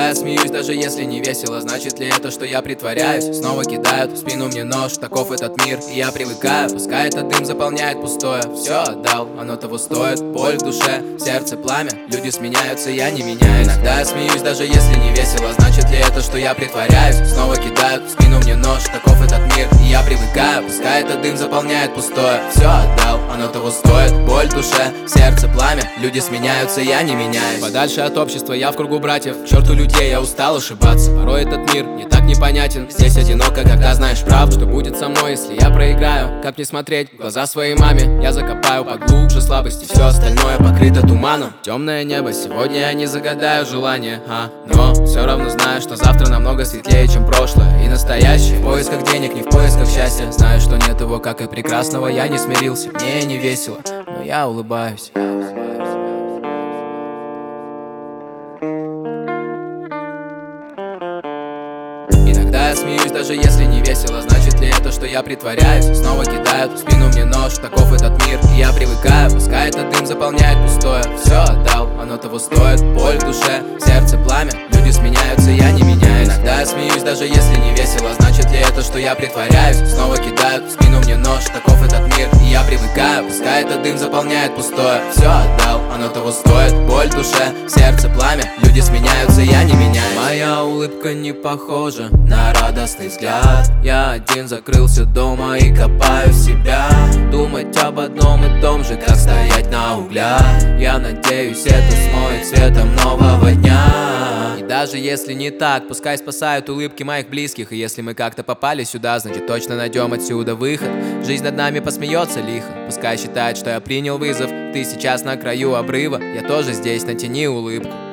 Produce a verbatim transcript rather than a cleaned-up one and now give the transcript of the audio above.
я смеюсь, даже если не весело. Значит ли это, что я притворяюсь? Снова кидают в спину мне нож, таков этот мир, и я привыкаю. Пускай этот дым заполняет пустое. Все отдал, оно того стоит. Боль в душе, в сердце пламя. Люди сменяются, я не меняюсь. Иногда я смеюсь, даже если не весело. Значит ли это, что я притворяюсь? Снова кидают в спину мне нож, таков этот мир, и я привыкаю. Пускай этот дым заполняет пустое. Все отдал, оно того стоит. Боль в душе, в сердце пламя. Люди сменяются, я не меняюсь. Подальше от общества, я в кругу братьев. К черту людей, я устал ошибаться. Порой этот мир не так непонятен. Здесь одиноко, когда знаешь правду. Что будет со мной, если я проиграю? Как не смотреть в глаза своей маме? Я закопаю поглубже слабости, все остальное покрыто туманом. Темное небо, сегодня я не загадаю желание, а но все равно знаю, что завтра намного светлее, чем прошлое и настоящее. В поисках денег, не в поисках счастья. Знаю, что нет его, как и прекрасного. Я не смирился, мне не весело, но я улыбаюсь. Иногда я смеюсь, даже если не весело. Значит ли это, что я притворяюсь? Снова кидают в спину мне нож, таков этот мир, и я привыкаю. Пускай этот дым заполняет пустое. Все отдал, оно того стоит. Боль в душе, в сердце пламя. Люди сменяются, я не меняюсь. Иногда я смеюсь, даже если не весело. Значит ли это, что я притворяюсь? Снова кидают в спину мне нож, таков этот мир, и я привыкаю. Пускай этот дым заполняет пустое. Все отдал, оно того стоит. Боль в душе, в сердце пламя. Люди сменяются, я не меняюсь. Моя улыбка не похожа на радостный взгляд. Я один закрылся дома и копаю себя. Думать об одном и том же, как стоять на углях. Я надеюсь, это смоет светом нового дня. И даже если не так, пускай спасают улыбки моих близких. И если мы как-то попали сюда, значит точно найдем отсюда выход. Жизнь над нами посмеется лихо. Пускай считает, что я принял вызов. Ты сейчас на краю обрыва, я тоже здесь, натяни улыбку.